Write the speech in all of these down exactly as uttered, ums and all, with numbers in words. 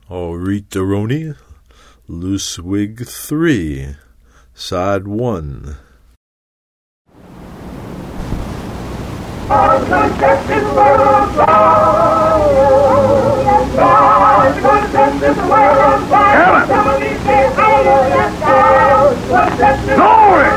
Rita-Roni, Loose Wig three, Side one. Glory!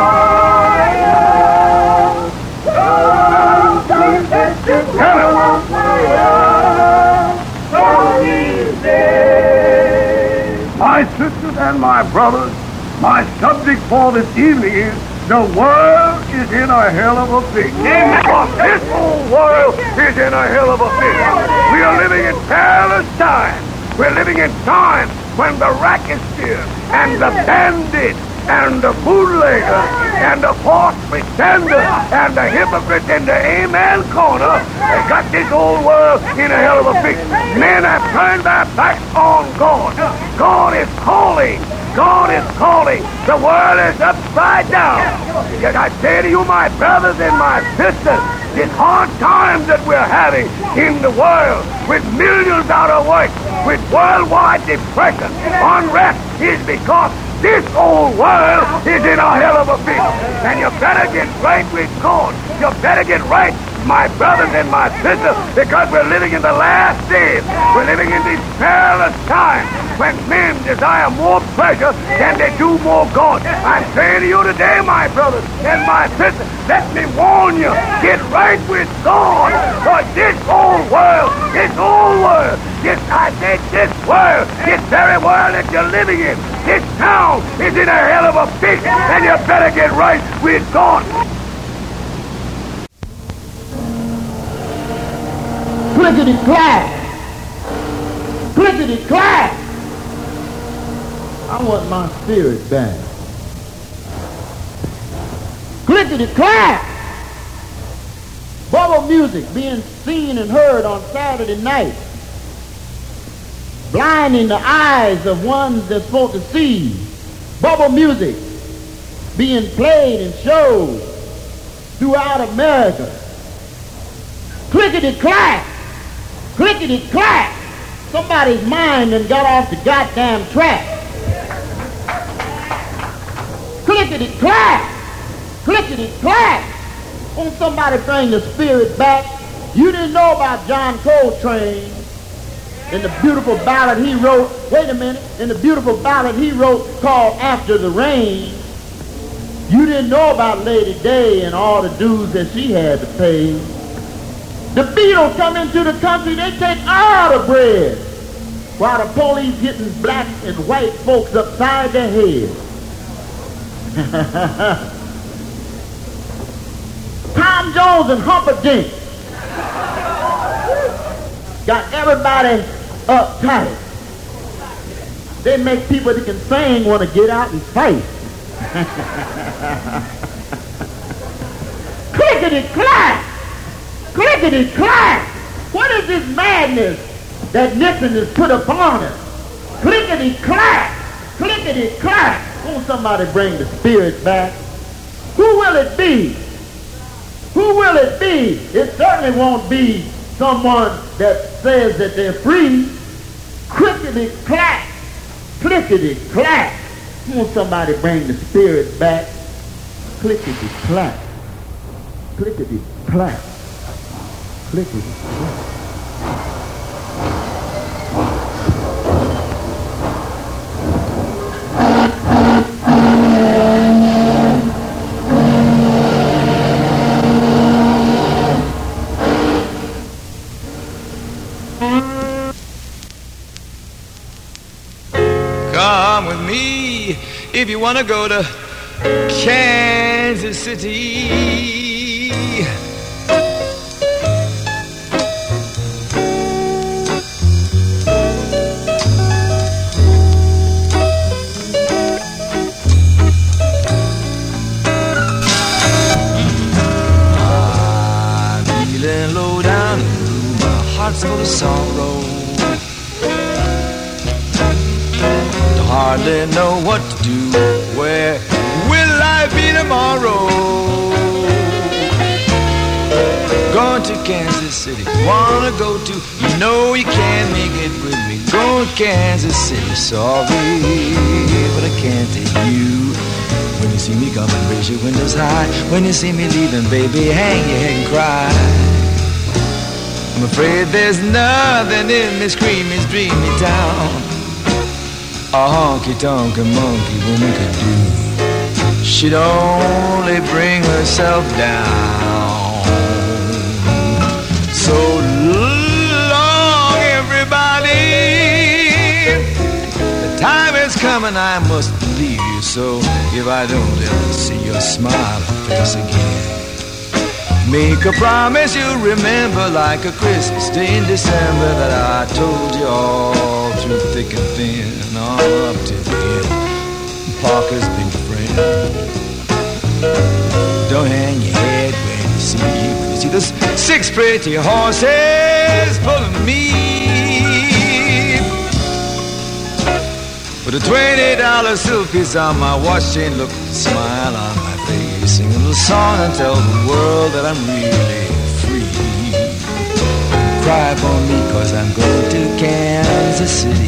My sisters and my brothers, my subject for this evening is the world is in a hell of a fix. This whole world is in a hell of a fix. We are living in perilous times. We're living in times when the racketeer and the bandit and the bootlegger and the false pretender and the hypocrite in the amen corner they got this old world in a hell of a fix. Men have turned their backs on God. God is calling. God is calling. The world is upside down. Yet I say to you, my brothers and my sisters, this hard times that we're having in the world with millions out of work, with worldwide depression, unrest, is because this old world is in a hell of a fix. And you better get right with God. You better get right, my brothers and my sisters, because we're living in the last days. We're living in these perilous times when men desire more pleasure than they do more God. I'm saying to you today, my brothers and my sisters, let me warn you, get right with God. For this old world, this old world, this, I said this world, this very world that you're living in, this town is in a hell of a fix, and you better get right with God. Clickety-clack! Clickety-clack! I want my spirit back. Clickety-clack! Bubble music being seen and heard on Saturday night, blinding the eyes of ones that's supposed to see. Bubble music being played in shows throughout America. Clickety-clack! Clickety-clack! Somebody's mind done got off the goddamn track. Clickety-clack! Clickety-clack! Won't somebody bring the spirit back? You didn't know about John Coltrane and the beautiful ballad he wrote, wait a minute, in the beautiful ballad he wrote called After the Rain. You didn't know about Lady Day and all the dues that she had to pay. The Beatles come into the country, they take all the bread, while the police getting black and white folks upside their heads. Tom Jones and Humperdinck got everybody uptight. They make people that can sing want to get out and fight. Clickety-clack! Clickety-clack! What is this madness that Nixon has put upon us? Clickety-clack! Clickety-clack! Won't somebody bring the spirit back? Who will it be? Who will it be? It certainly won't be someone that says that they're free. Clickety-clack! Clickety-clack! Won't somebody bring the spirit back? Clickety-clack! Clickety-clack! Clickety-clack! Come with me if you want to go to Kansas City. I'm feeling low down and blue, my heart's full of sorrow. Hardly know what to do. Where will I be tomorrow? Going to Kansas City, wanna go to. You know you can't make it with me. going to Kansas City. Sorry, but I can't take you. When you see me coming, raise your windows high. When you see me leaving, baby, hang your head and cry. I'm afraid there's nothing in this creamy, dreamy town a honky-tonky monkey woman could do. She'd only bring herself down. So long, everybody. The time is coming, I must leave you. So if I don't ever see your smiling face again, make a promise you'll remember, like a Christmas day in December, that I told you all through thick and thin, all up to the end. Parker's been your friend. Don't hang your head when you see when you see those six pretty horses pulling me. With a twenty dollar silk piece on my watch chain, look, smile on my face, sing a little song and tell the world that I'm really free. Cry for me, cause I'm going to Kansas City.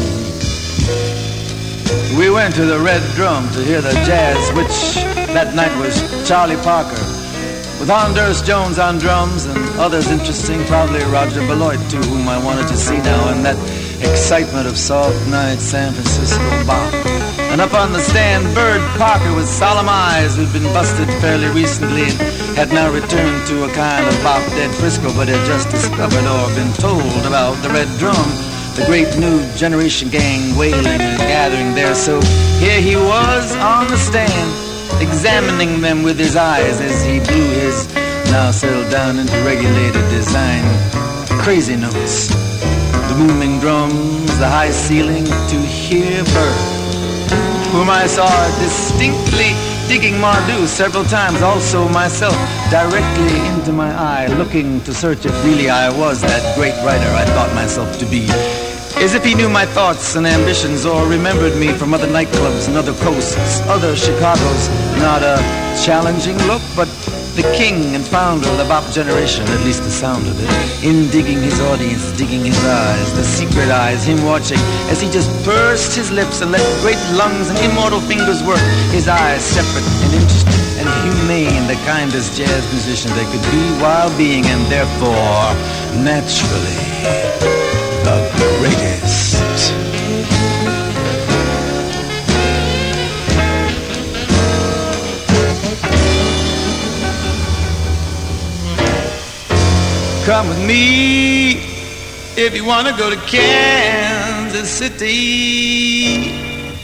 We went to the Red Drum to hear the jazz, which that night was Charlie Parker, with Anders Jones on drums and others interesting, probably Roger Beloit too, whom I wanted to see now, and that excitement of soft night San Francisco bop. And up on the stand, Bird Parker with solemn eyes, who'd been busted fairly recently and had now returned to a kind of bop dead Frisco, but had just discovered or been told about the Red Drum, the great new generation gang wailing and gathering there. So here he was on the stand, examining them with his eyes as he blew his now settled down into regulated design crazy notes. The booming drums, the high ceiling, to hear Bird, whom I saw distinctly digging Mardu several times, also myself, directly into my eye, looking to search if really I was that great writer I thought myself to be. As if he knew my thoughts and ambitions, or remembered me from other nightclubs and other coasts, other Chicagos. Not a challenging look, but the king and founder of the bop generation, at least the sound of it, in digging his audience, digging his eyes, the secret eyes, him watching as he just pursed his lips and let great lungs and immortal fingers work, his eyes separate and interested and humane, the kindest jazz musician they could be while being, and therefore, naturally, the greatest. Come with me if you want to go to Kansas City.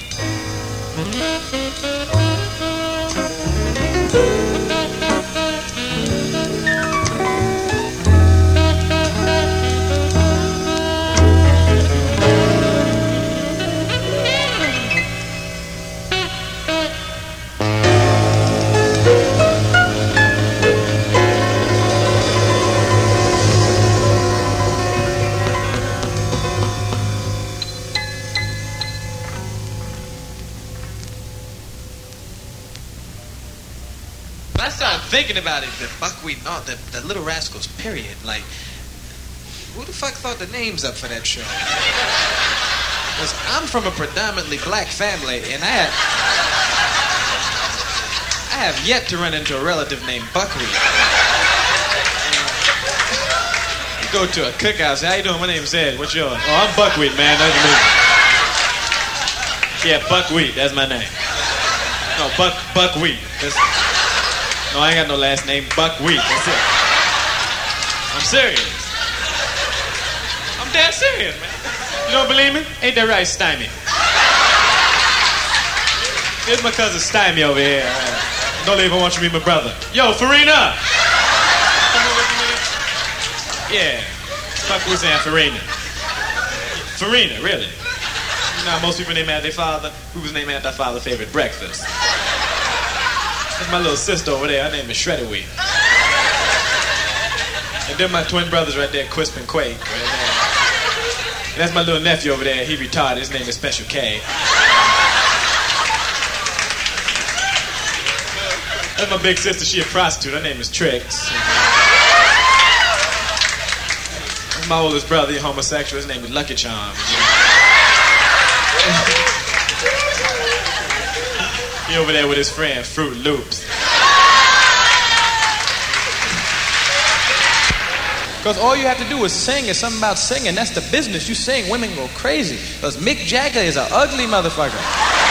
Thinking about it, the Buckwheat, oh, the, the Little Rascals, period. Like, who the fuck thought the names up for that show? Because I'm from a predominantly black family, and I have, I have yet to run into a relative named Buckwheat. You go to a cookout, say, how you doing? My name's Ed. What's yours? Oh, I'm Buckwheat, man. Nice to meet you. Yeah, Buckwheat. That's my name. No, Buck Buckwheat. That's... No, I ain't got no last name. Buckwheat. That's it. I'm serious. I'm dead serious, man. You don't believe me? Ain't that right, Stymie? Here's my cousin Stymie over here. Uh, don't even want you to meet my brother. Yo, Farina! Come over with me. Yeah. Fuck who's saying Farina? Farina, really? You know how most people name after their father? Who was named after their father's favorite breakfast? That's my little sister over there. Her name is Shredder Wheat. And then my twin brothers right there, Quisp and Quake. Right there. And that's my little nephew over there. He retarded. His name is Special K. That's my big sister. She a prostitute. Her name is Trix. That's my oldest brother. He's homosexual. His name is Lucky Charms. He over there with his friend, Fruit Loops. Because all you have to do is sing. It's something about singing. That's the business. You sing, women go crazy. Because Mick Jagger is an ugly motherfucker.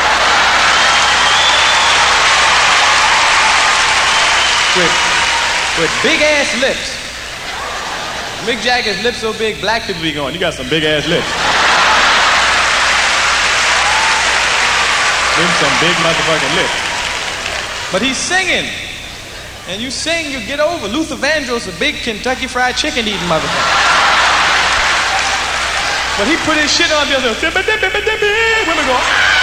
With, with big ass lips. Mick Jagger's lips so big, black people be going, you got some big ass lips. Them some big motherfucking lips. But he's singing. And you sing, you get over. Luther Vandross, a big Kentucky Fried Chicken eating motherfucker. But he put his shit on the other. Women go,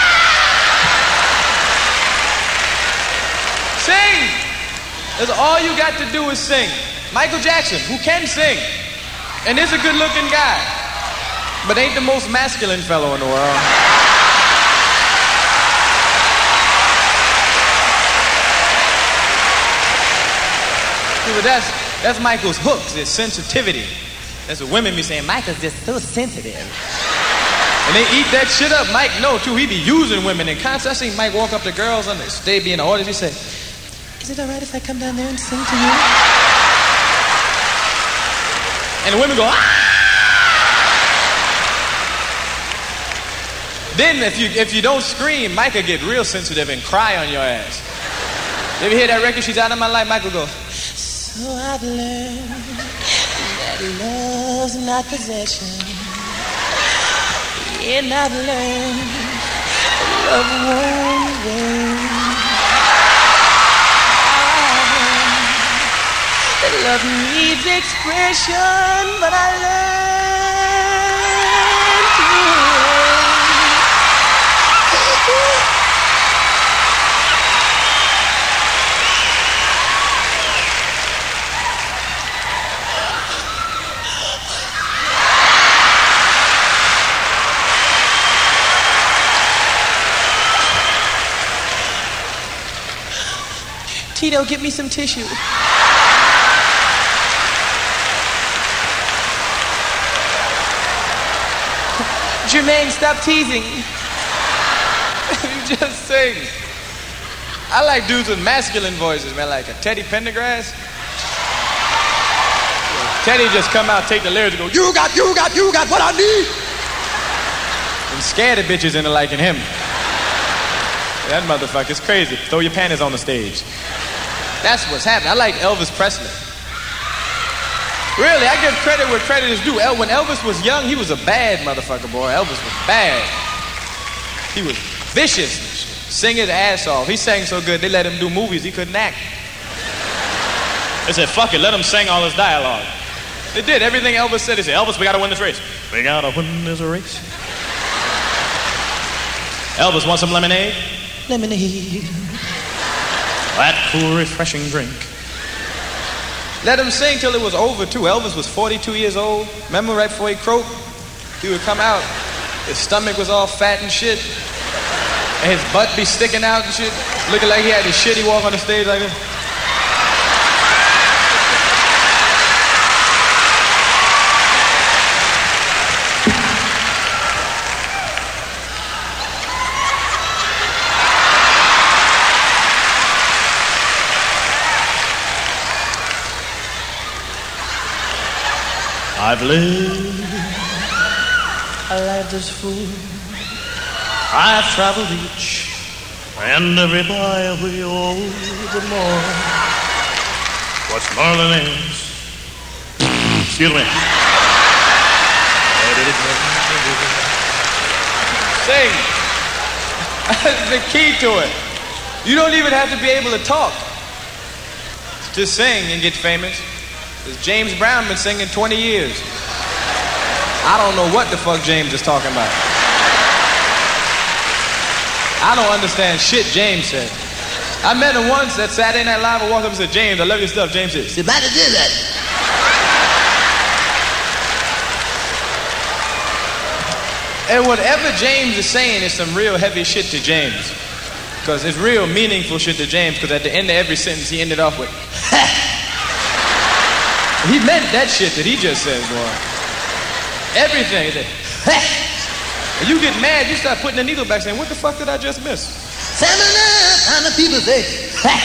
sing. That's all you got to do is sing. Michael Jackson, who can sing, and is a good-looking guy, but ain't the most masculine fellow in the world. But that's, that's Michael's hooks, his sensitivity. That's what women be saying, Michael's just so sensitive. And they eat that shit up. Mike, no, too, he be using women in concerts. I seen Mike walk up to girls on the stage, be in the audience, he say, is it all right if I come down there and sing to you? And the women go, ah! Then if you, if you don't scream, Mike will get real sensitive and cry on your ass. You ever hear that record, She's Out of My Life? Michael go, so I've learned that love's not possession. And I've learned love won't win. That love needs expression, but I learned to Tito, get me some tissue. Jermaine, stop teasing. You just sing. I like dudes with masculine voices, man, like a Teddy Pendergrass. Teddy just come out, take the lyrics and go, you got, you got, you got what I need. And scare the bitches into liking him. That motherfucker's crazy. Throw your panties on the stage. That's what's happening. I like Elvis Presley. Really, I give credit where credit is due. El- when Elvis was young, he was a bad motherfucker, boy. Elvis was bad. He was vicious. Sing his ass off. He sang so good, they let him do movies he couldn't act. They said, fuck it, let him sing all his dialogue. They did. Everything Elvis said, they said, Elvis, we gotta win this race. We gotta win this race. Elvis, want some lemonade? Lemonade. That cool, refreshing drink. Let him sing till it was over, too. Elvis was forty-two years old. Remember right before he croaked? He would come out. His stomach was all fat and shit. And his butt be sticking out and shit. Looking like he had his shit. He walk on the stage like this. I've lived a life that's full. I've traveled each and every byway over the moor. What's Marlin is? Excuse me. Sing. That's the key to it. You don't even have to be able to talk. Just sing and get famous. Because James Brown been singing twenty years. I don't know what the fuck James is talking about. I don't understand shit James said. I met him once at Saturday Night Live. I walked up and said, James, I love your stuff. James said, "About to do that." And whatever James is saying is some real heavy shit to James. Because it's real meaningful shit to James. Because at the end of every sentence, he ended off with, he meant that shit that he just said, boy. Everything. He said, and you get mad, you start putting the needle back saying, what the fuck did I just miss? Seven up! And the people say, hey.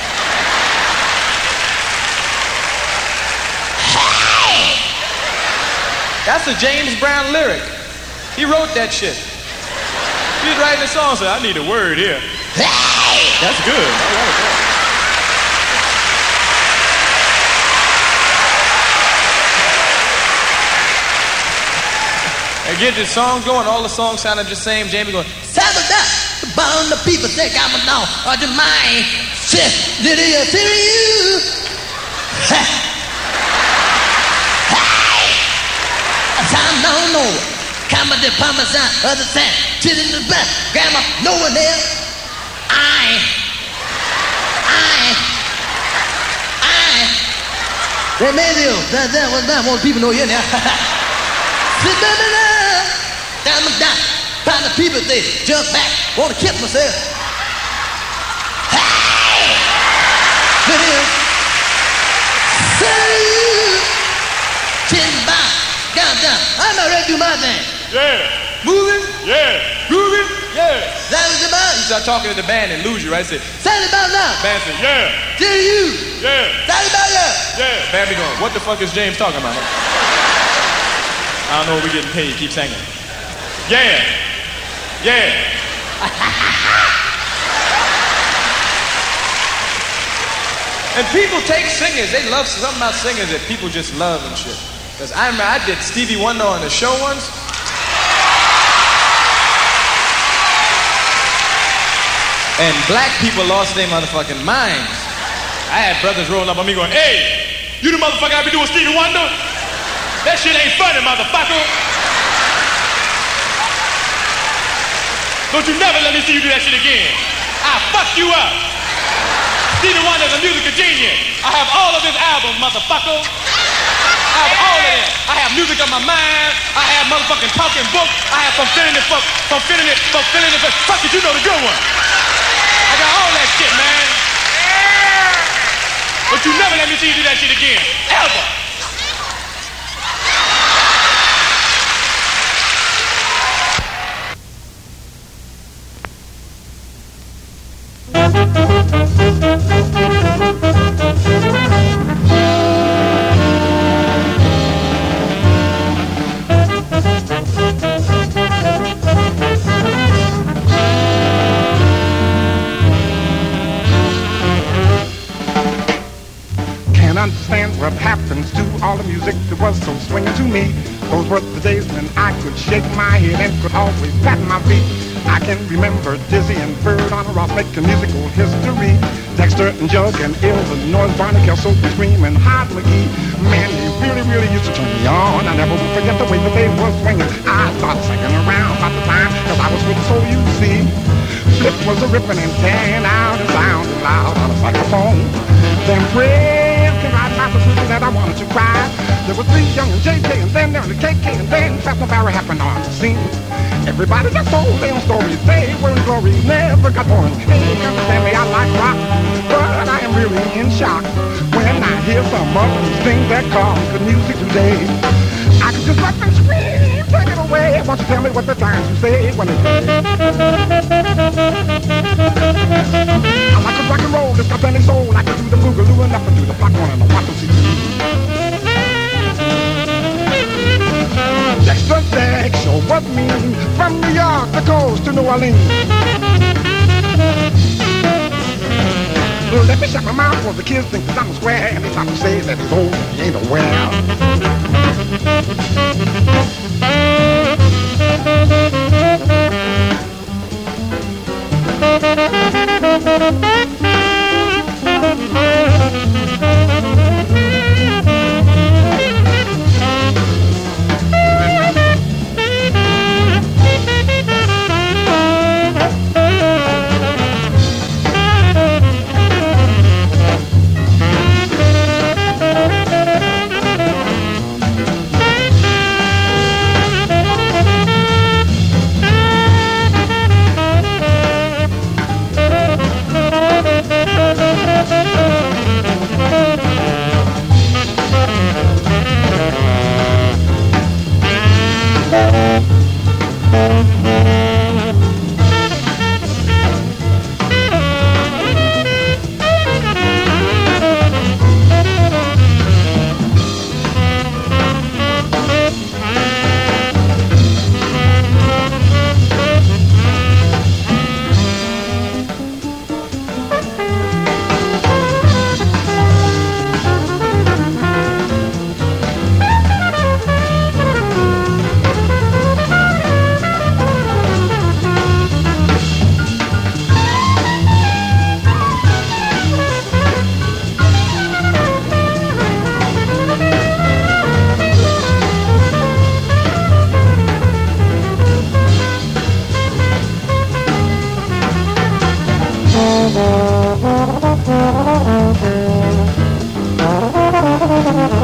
Hey. That's a James Brown lyric. He wrote that shit. He was writing a song, said, I need a word here. Hey. That's good. All right, all right. And get the songs going, all the songs sounded the same. Jamie going, Sabbath that, the bond the people say, I'm a now, or the mind, sis, did you see you? Hey, hey, a time no no, come at the parmesan, other side, sit in the back, grandma, no one there. I, I, I, they made you, that, that was that, most people know you now. Sit down, down, down. Find the people, they jump back, want to kiss myself. Hey! Look here. Say, chin back, down, down. I'm not ready to do my thing. Yeah. Moving? Yeah. Grooving? Yeah. That was the man. You start talking to the band and lose you, right? Say, Say it about now. band say, yeah. To you. Yeah. Say it about you. Yeah. Band be going, what the fuck is James talking about? I don't know what we're getting paid. Keep singing. Yeah. Yeah. And people take singers. They love something about singers that people just love and shit. Because I remember I did Stevie Wonder on the show once. And black people lost their motherfucking minds. I had brothers rolling up on me going, hey, you the motherfucker I be doing Stevie Wonder? That shit ain't funny, motherfucker. Don't you never let me see you do that shit again. I'll fuck you up. Stevie Wonder's a musical genius. I have all of his albums, motherfucker. I have all of them. I have music on my mind. I have motherfucking talking books. I have fulfilling it, fulfilling it, fulfilling it. Fuck it, you know the good one. I got all that shit, man. But you never let me see you do that shit again. Ever. Can't understand what happens to all the music that was so swinging to me. Those were the days when I could shake my head and could always pat my feet. I can remember Dizzy and Bird on a Ross making musical history. Dexter and Jug and Illinois, Barney Kelso, Scream and Hot McGee. Man, they really, really used to turn me on. I never will forget the way that they were swinging. I started singing around about the time, cause I was with the soul, you see. Flip was a ripping and tearing out and sounding loud on a saxophone. Then Fred came right out the prison that I wanted to cry. There were three young and J K and then there was K K and then Fast and Barry happened on the scene. Everybody just told their stories, they were in glory, never got boring. Hey, understand me, I like rock, but I am really in shock when I hear some of these things that call good music today. I could just up and scream, take it away. Won't you tell me what the times you say when they play? I like to rock and roll, it's got plenty soul. I can do the boogaloo and up and do the block one and the one, two, three. Dexter Deck show what mean from New York, the coast to New Orleans. Let me shut my mouth for the kids think that I'm a square and they stop to say that he's old and he ain't aware.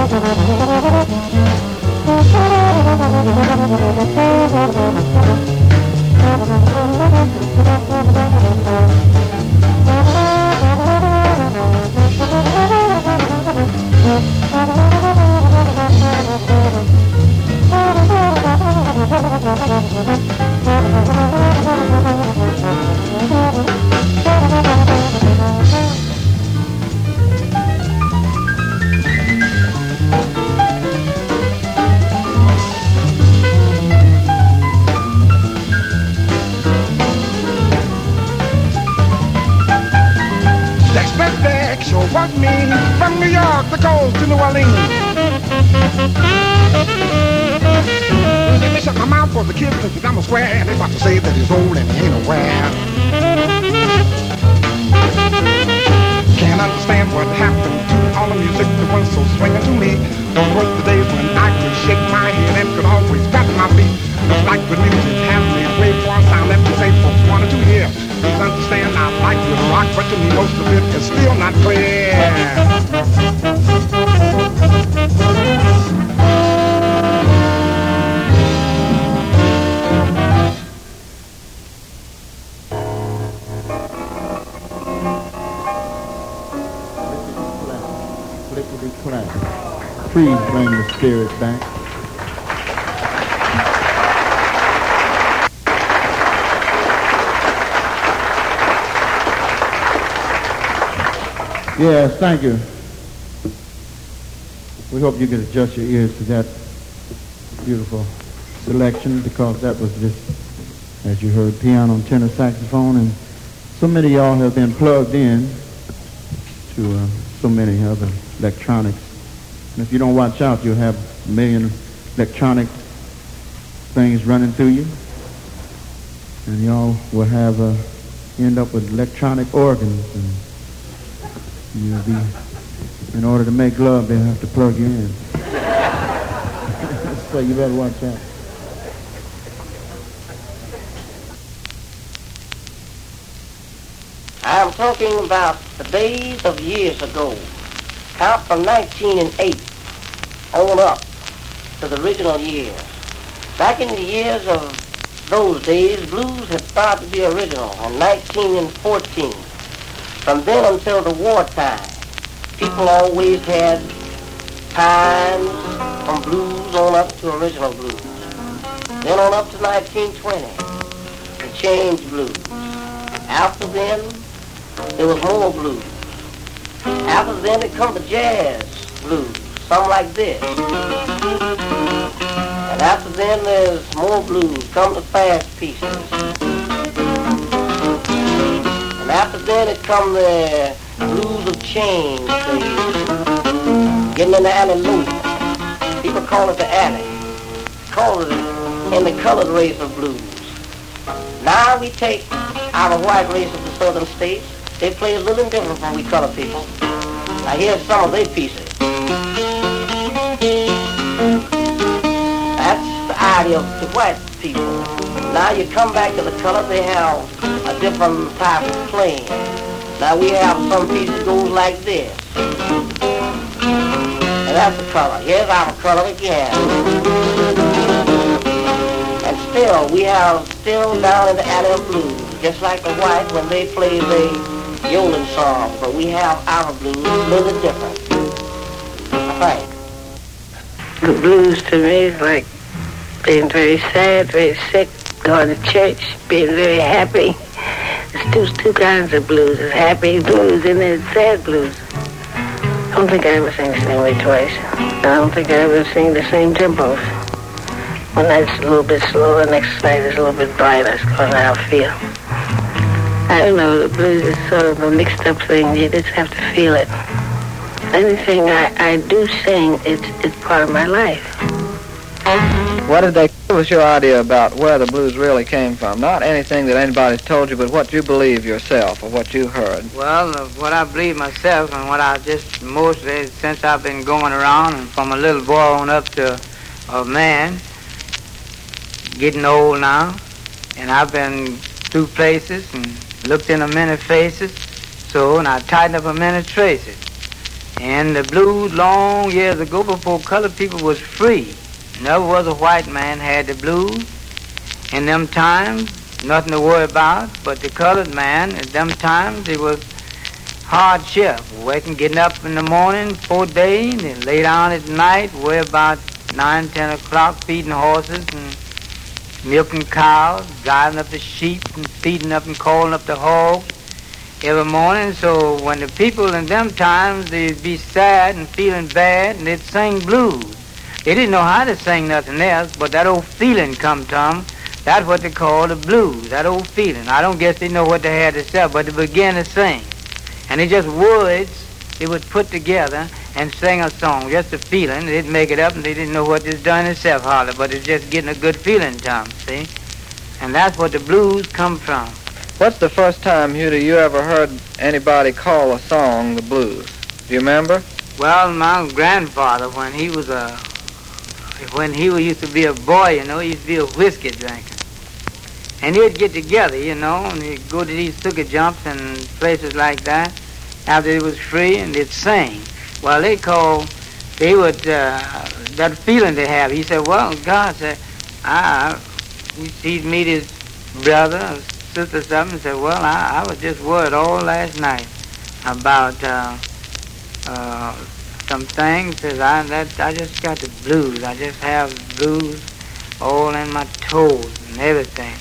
Want me from New York to go to New Orleans. They shut my mouth for the kids because I'm a square. They about to say that he's old and he ain't nowhere. Can't understand what happened to all the music that was so swinging to me. Those were the days when I could shake my head and could always pat my feet. Looks like the music has me way for a sound that you say folks wanted to hear. Please understand I like good rock, but to me most of it is still not clear. Lickety clap. Please bring the spirit back. Yes, thank you. We hope you can adjust your ears to that beautiful selection, because that was just, as you heard, piano and tenor saxophone, and so many of y'all have been plugged in to uh, so many other electronics. And if you don't watch out, you'll have a million electronic things running through you, and y'all will have uh, end up with electronic organs, and you'll be, in order to make love, they'll have to plug you in. So you better watch out. I'm talking about the days of years ago. Count from nineteen oh eight on up to the original years. Back in the years of those days, blues had started to be original in nineteen fourteen. From then until the wartime, people always had times from blues on up to original blues. Then on up to nineteen twenty, the change blues. After then, there was more blues. After then, it come the jazz blues, something like this. And after then, there's more blues, come the fast pieces. And after then, it come the blues of change, the getting in the alleluia. People call it the alley. Call it in the colored race of blues. Now we take our white race of the southern states. They play a little different from we colored people. Now here's some of their pieces. That's the idea of the white people. Now you come back to the color, they have a different type of playing. Now we have some pieces goes like this. And that's the color. Here's our color again. And still, we have still down in the alley of blues, just like the white when they play the Yolan song, but we have our blues a little different. Right. The blues to me is like being very sad, very sick, going to church, being very happy. There's two, two kinds of blues. There's happy blues and there's sad blues. I don't think I ever sing the same way twice. I don't think I ever sing the same tempos. One night's a little bit slower, the next night is a little bit brighter. That's kind of how I feel. I don't know, the blues is sort of a mixed up thing. You just have to feel it. Anything I, I do sing, it's, it's part of my life. What did they give us your idea about where the blues really came from? Not anything that anybody's told you, but what you believe yourself or what you heard. Well, uh, what I believe myself and what I just mostly, since I've been going around and from a little boy on up to a man, getting old now, and I've been through places and looked into many faces, so, and I tightened up a many traces. And the blues long years ago, before colored people was free, never was a white man had the blues. In them times, nothing to worry about, but the colored man, at them times, it was hardship. Waking, getting up in the morning, four days, and lay down at night, worry about nine, ten o'clock, feeding horses and milking cows, driving up the sheep and feeding up and calling up the hogs every morning. So when the people in them times, they'd be sad and feeling bad, and they'd sing blues. They didn't know how to sing nothing else, but that old feeling come to them. That's what they call the blues, that old feeling. I don't guess they know what they had to say, but they began to sing. And it's just words they would put together and sing a song, just a feeling. They'd make it up, and they didn't know what it's done itself, hardly, but it's just getting a good feeling to them, see? And that's what the blues come from. What's the first time, Hughie, you ever heard anybody call a song the blues? Do you remember? Well, my grandfather, when he was a, when he used to be a boy, you know, he used to be a whiskey drinker. And they'd get together, you know, and they'd go to these sugar jumps and places like that after it was free, and they'd sing. Well, they called, they would, uh, that feeling they have. He said, well, God said, I, he'd meet his brother or sister something and said, well, I, I was just worried all last night about uh, uh, some things. Says, I, that, I just got the blues. I just have blues all in my toes and everything.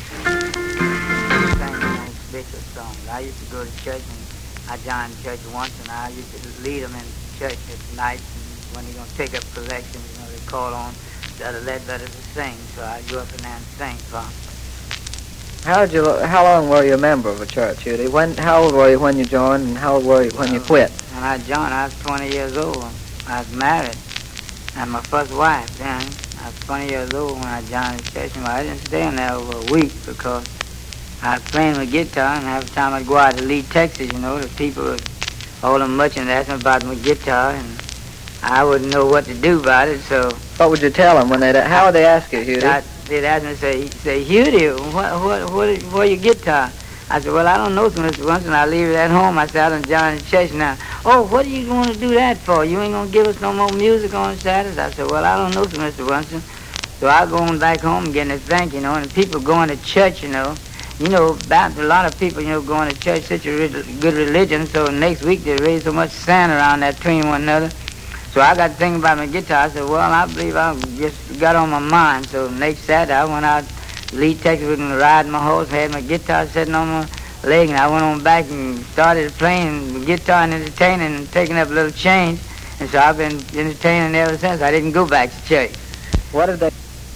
I used to go to church, and I joined church once, and I used to lead them in church at night. And when they're going to take up collections, you know, they call on the other lead better to sing. So I go up in there and sing for them. How did you? How long were you a member of a church, Hughie? When? How old were you when you joined, and how old were you when you quit? When I joined, I was twenty years old. I was married, and my first wife then. I was twenty years old when I joined the church, and I didn't stay in there over a week because I was playing my guitar, and every time I'd go out to Lee, Texas, you know, the people would hold them much and ask me about my guitar, and I wouldn't know what to do about it, so... What would you tell them when they... How would they ask you, Hughie? I, they'd ask me, say, say, Hughie, what, what, what, where your guitar? I said, well, I don't know, Mister Winston. I leave it at home. I said, I done joined the church now. Oh, what are you going to do that for? You ain't going to give us no more music on Saturdays? I said, well, I don't know, Mister Winston. So I go on back home and getting a thank, you know, and people going to church, you know. You know, about a lot of people, you know, going to church, such a re- good religion, so next week they raise so much sand around that between one another. So I got to think about my guitar. I said, well, I believe I just got on my mind. So next Saturday, I went out to Lee, Texas, and riding my horse, had my guitar sitting on my leg, and I went on back and started playing the guitar and entertaining and taking up a little change. And so I've been entertaining ever since. I didn't go back to church. What did they...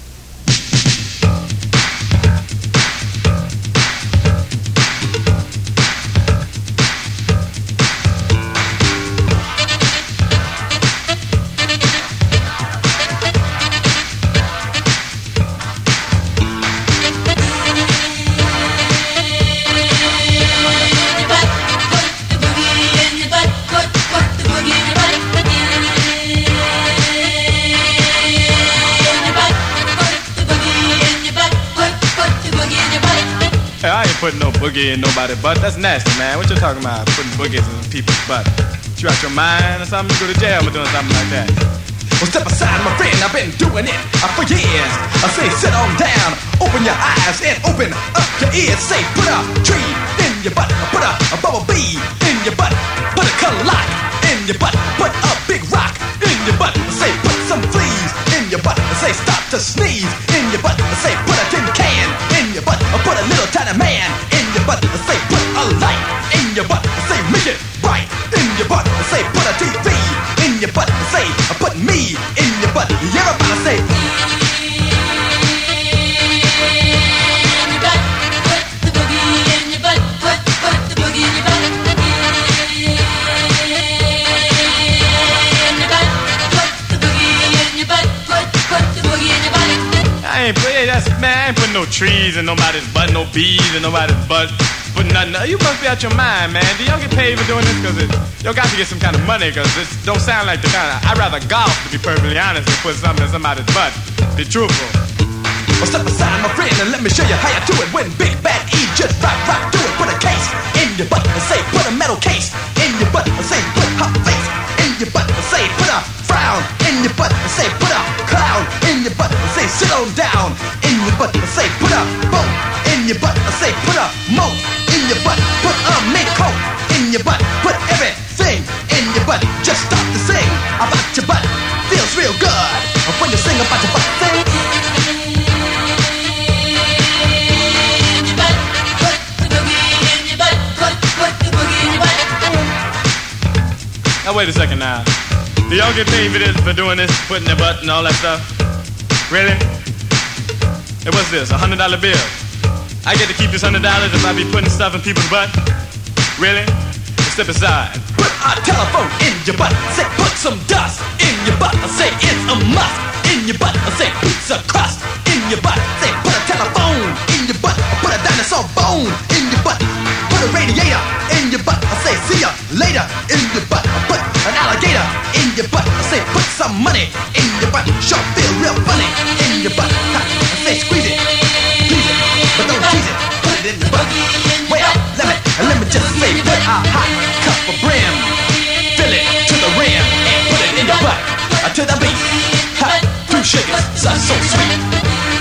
Putting no boogie in nobody's butt. That's nasty, man. What you talking about? Putting boogies in people's butt. You out your mind or something? You go to jail for doing something like that. Well, step aside, my friend. I've been doing it uh, for years. I say, sit on down, open your eyes and open up your ears. Say, put a tree in your butt, put a, a bubble bee in your butt, put a clock in your butt, put a big rock in your butt. Say, put some fleas in your butt. Say, stop to sneeze in your butt. Say, put a tin can in your butt, put a little tiny man in your butt. Say, put a light in your butt. Say, make it bright in your butt. Say, put a T V in your butt. Say, put me in your butt. Everybody say, in your butt. Put the boogie in your butt. Put, put the boogie in your butt. In your butt. Put the boogie in your butt. Put, put the boogie in your butt. I ain't play that's man. I ain't putting no trees in nobody's butt, no bees in nobody's butt. Putting nothing. You must be out your mind, man. Do y'all get paid for doing this? Cause it, y'all got to get some kind of money. Cause this don't sound like the kind of. I'd rather golf, to be perfectly honest, than put something in somebody's butt. Be truthful. Well, step aside, my friend, and let me show you how you do it. When Big Bad E just rock, rock, do it. Put a case in your butt and say, put a metal case in your butt and say, put her face in say put a clown in your butt, say sit on down in your butt, say put a boat in your butt, say put a moat in your butt, put a mink coat in your butt, put everything in your butt. Just stop to sing about your butt. Feels real good when you sing about your butt. Sing. Now wait a second now. Do y'all get paid for this, for doing this, putting their butt and all that stuff? Really? Hey, what's this, a hundred dollar bill? I get to keep this hundred dollars if I be putting stuff in people's butt? Really? Step aside. Put a telephone in your butt. Say put some dust in your butt. Say it's a must in your butt. Say pizza crust in your butt. Say put a telephone in your butt. Put a dinosaur bone in your butt. Put a radiator in your butt. Say see ya later in your butt. Put an alligator in your butt. Say put some money in your butt. Sure feel real funny in your butt. Say squeeze it, squeeze it, but don't tease it. Put it in your butt. Well, let me, let me just say put a hot cup of brim, fill it to the rim, and put it in your butt, uh, to the beat. Hot, two sugars, so, so sweet.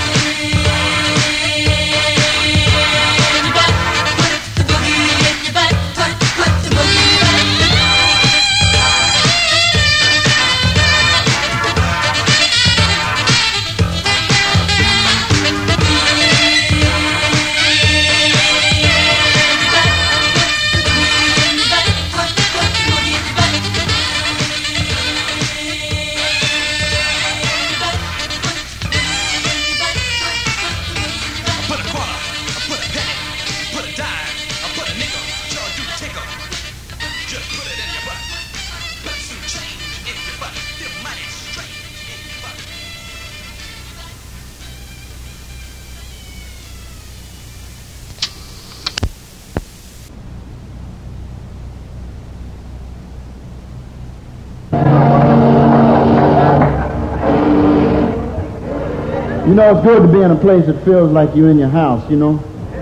You know, it's good to be in a place that feels like you're in your house, you know.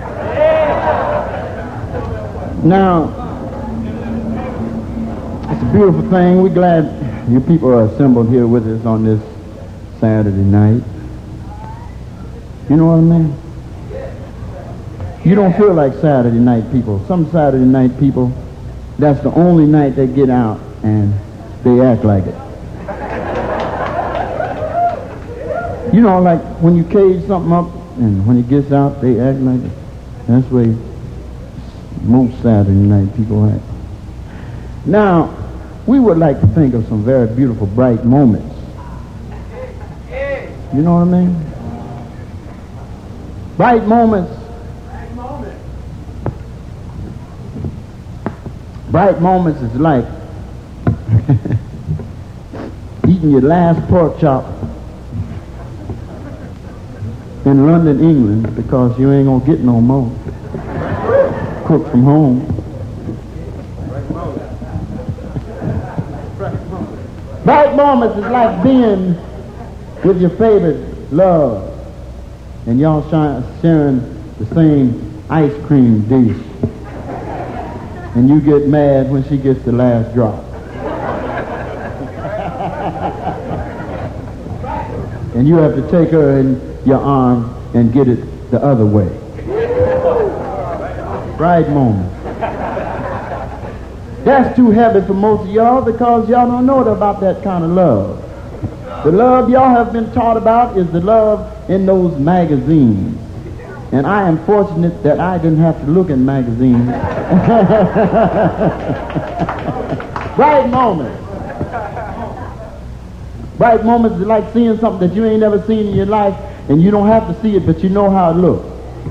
Now, it's a beautiful thing. We're glad you people are assembled here with us on this Saturday night. You know what I mean? You don't feel like Saturday night people. Some Saturday night people, that's the only night they get out and they act like it. You know, like when you cage something up and when it gets out, they act like it. That's the way most Saturday night people act. Now, we would like to think of some very beautiful, bright moments. You know what I mean? Bright moments. Bright moments is like eating your last pork chop in London, England, because you ain't gonna get no more. Cooked from home. Bright moments is like being with your favorite love and y'all sharing the same ice cream dish, and you get mad when she gets the last drop. And you have to take her in your arm and get it the other way. Bright moment. That's too heavy for most of y'all because y'all don't know about that kind of love. The love y'all have been taught about is the love in those magazines. And I am fortunate that I didn't have to look at magazines. Bright moments. Bright moments is like seeing something that you ain't never seen in your life, and you don't have to see it, but you know how it looks.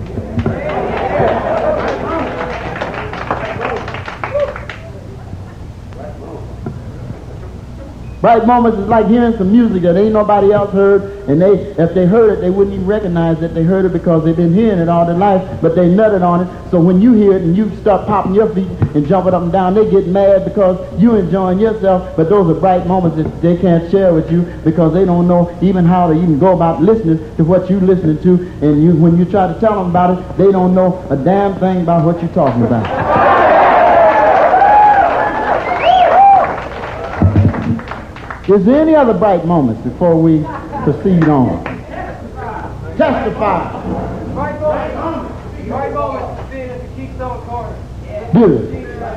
Bright moments is like hearing some music that ain't nobody else heard, and they, if they heard it, they wouldn't even recognize that they heard it because they've been hearing it all their life, but they nutted on it. So when you hear it and you start popping your feet and jumping up and down, they get mad because you're enjoying yourself, but those are bright moments that they can't share with you because they don't know even how to even go about listening to what you're listening to, and you, when you try to tell them about it, they don't know a damn thing about what you're talking about. Is there any other bright moments before we proceed on? Testify. Bright moments. Bright moments. Being at the Keystone Corner. Beautiful.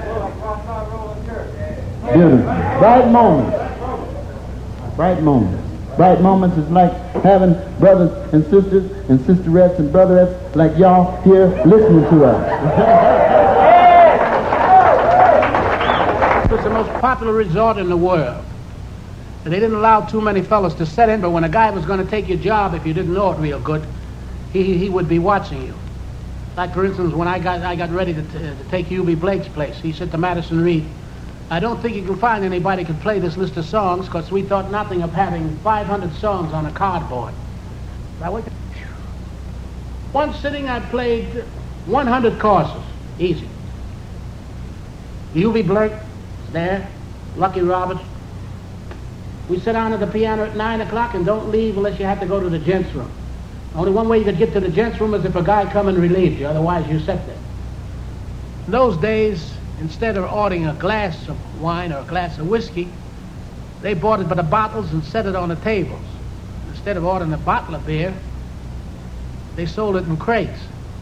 Beautiful. Bright moments. Bright moments. Bright moments is like having brothers and sisters and sisterettes and brotherettes like y'all here listening to us. It was the most popular resort in the world. And they didn't allow too many fellas to set in, but when a guy was going to take your job, if you didn't know it real good, he he would be watching you. Like, for instance, when I got I got ready to, t- to take U B Blake's place, he said to Madison Reed, I don't think you can find anybody who can play this list of songs, because we thought nothing of having five hundred songs on a cardboard. That way, one sitting I played one hundred courses, easy. U B Blake was there, Lucky Roberts. We sit down at the piano at nine o'clock and don't leave unless you have to go to the gents' room. Only one way you could get to the gents' room is if a guy come and relieved you, otherwise you sat there. In those days, instead of ordering a glass of wine or a glass of whiskey, they bought it by the bottles and set it on the tables. Instead of ordering a bottle of beer, they sold it in crates.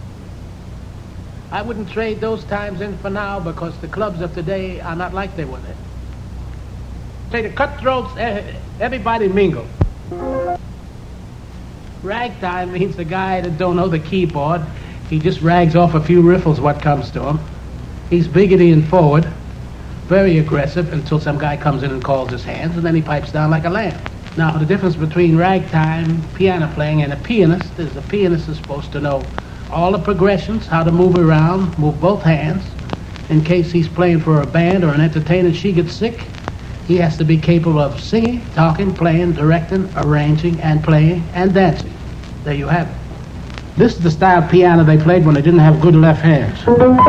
I wouldn't trade those times in for now, because the clubs of today are not like they were then. Say the cutthroats, everybody mingle. Ragtime means the guy that don't know the keyboard. He just rags off a few riffles what comes to him. He's biggity and forward, very aggressive, until some guy comes in and calls his hands, and then he pipes down like a lamb. Now, the difference between ragtime piano playing and a pianist is the pianist is supposed to know all the progressions, how to move around, move both hands. In case he's playing for a band or an entertainer, she gets sick, he has to be capable of singing, talking, playing, directing, arranging, and playing, and dancing. There you have it. This is the style of piano they played when they didn't have good left hands.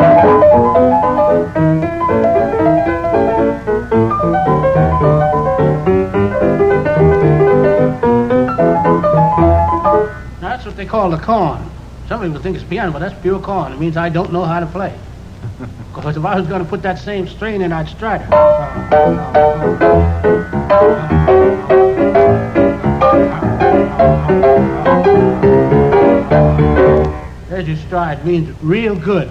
Now, that's what they call the corn. Some people think it's piano, but that's pure corn. It means I don't know how to play. Because if I was going to put that same strain in, I'd stride it. There's your stride. Means real good.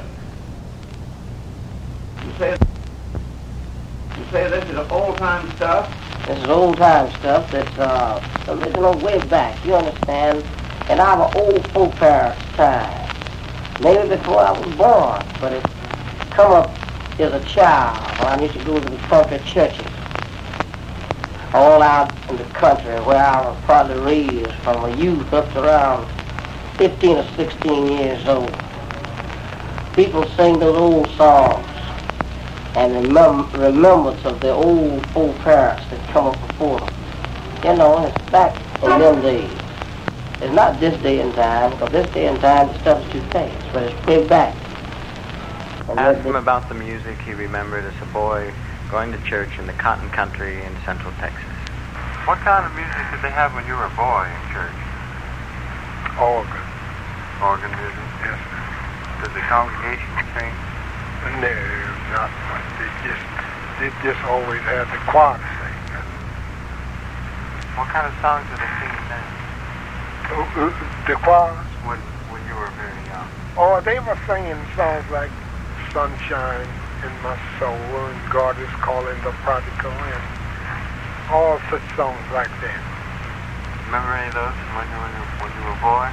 You say, you say this is old-time stuff? This is old-time stuff that's uh, original way back, you understand? In our old folk parents' time. Maybe before I was born, but it come up as a child when I used to go to the country churches. All out in the country where I was probably raised from a youth up to around fifteen or sixteen years old. People sing those old songs and remember remembrance of their old folk parents that come up before them. You know, it's back in them days. It's not this day and time, because this day and time the stuff is too fast, but it's way back. Asked him about the music he remembered as a boy going to church in the cotton country in central Texas. What kind of music did they have when you were a boy in church? Organ. Organ music? Yes, sir. Did the congregation sing? No, not much. They just, they just always had the choir sing. What kind of songs did they sing then? Uh, uh, the choir? When, when you were very young. Oh, they were singing songs like Sunshine in My Soul and God is Calling the Prodigal and all such songs like that. Remember any of those when you were, when you were a boy?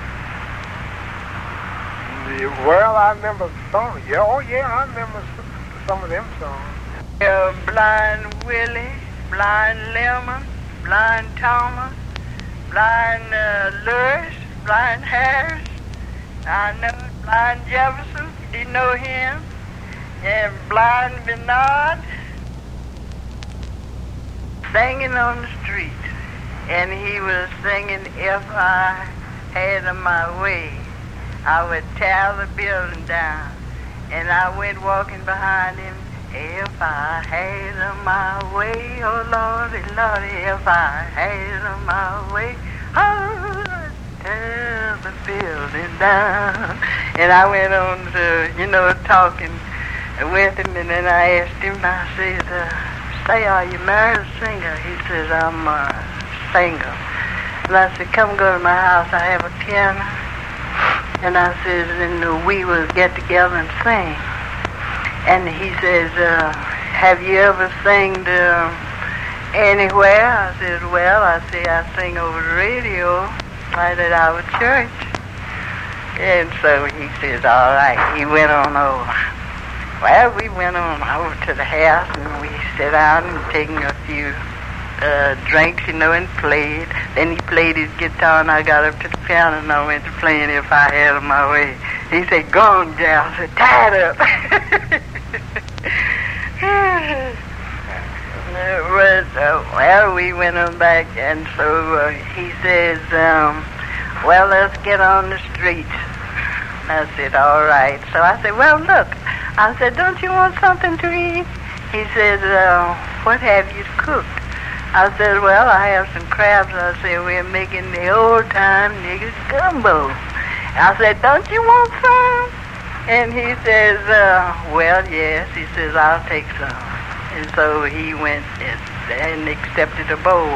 Yeah, well, I remember the song. Yeah, oh yeah, I remember some, some of them songs. Uh, Blind Willie, Blind Lemon, Blind Thomas, Blind uh, Lewis, Blind Harris. I know Blind Jefferson, you know him, and Blind Bernard, singing on the street, and he was singing, if I had my way, I would tear the building down, and I went walking behind him, if I had my way, oh Lordy, Lordy, if I had my way, oh, tear the building down. And I went on to, you know, talking with him, and then I asked him, I said, uh, say, are you married or single? He says, I'm uh, single. And I said, come go to my house. I have a piano. And I said, and we will get together and sing. And he says, uh, have you ever sang uh, anywhere? I said, well, I say I sing over the radio right at our church. And so he says, all right. He went on over. Well, we went on over to the house, and we sat down and taking a few uh, drinks, you know, and played. Then he played his guitar, and I got up to the piano, and I went to playing If I Had It My Way. He said, go on, gal. I said, tie it up. But, uh, well, we went on back, and so uh, he says, um, well, let's get on the street. I said, all right. So I said, well, look. I said, don't you want something to eat? He said, uh, what have you cooked? I said, well, I have some crabs. I said, we're making the old-time niggas gumbo. I said, don't you want some? And he says, uh, well, yes. He says, I'll take some. And so he went and, and accepted a bowl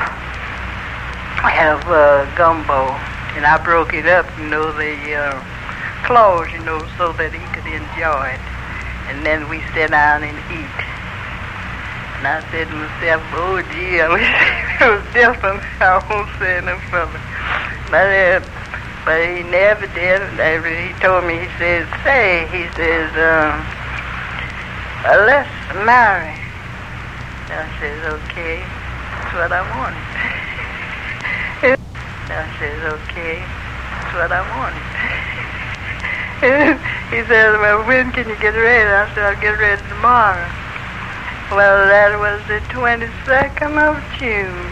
of uh, gumbo. And I broke it up, you know, the uh, claws, you know, so that he could enjoy it. And then we sat down and eat. And I said to myself, oh, gee, I wish it was different. I won't say no further. But, uh, but he never did. He told me, he says, say, he says, uh, uh, let's marry. I says, okay, that's what I wanted. I says, okay, that's what I wanted. He says, well, when can you get ready? I said, I'll get ready tomorrow. Well, that was the twenty-second of June.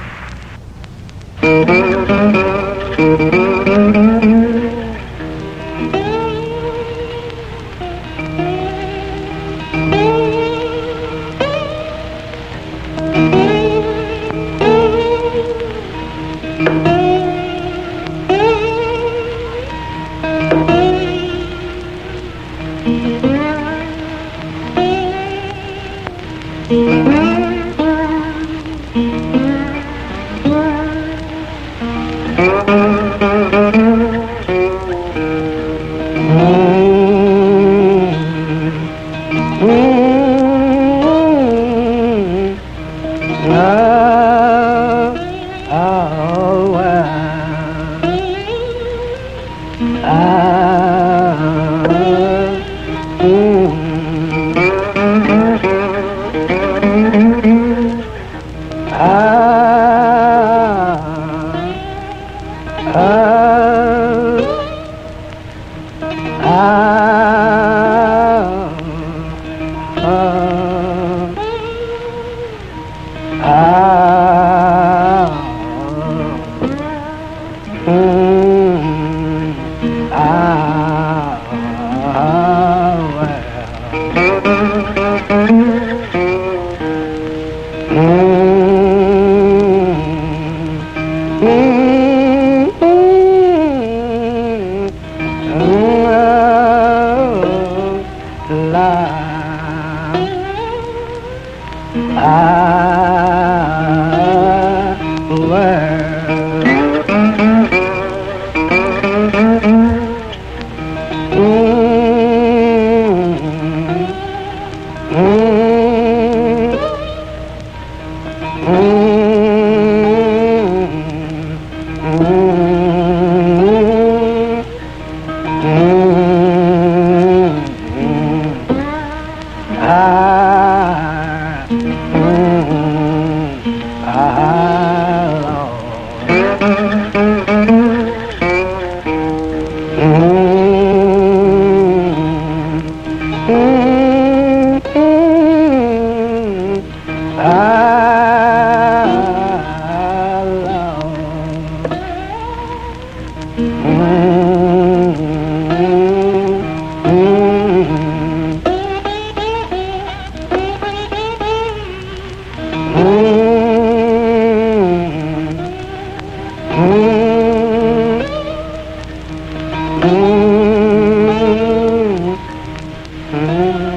Mm-hmm.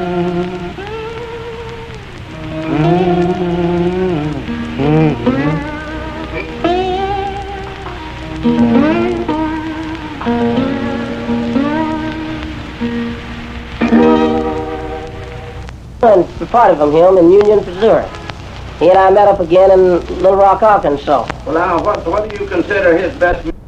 And parted from him in Union, Missouri. He and I met up again in Little Rock, Arkansas. Well, now, what, what do you consider his best...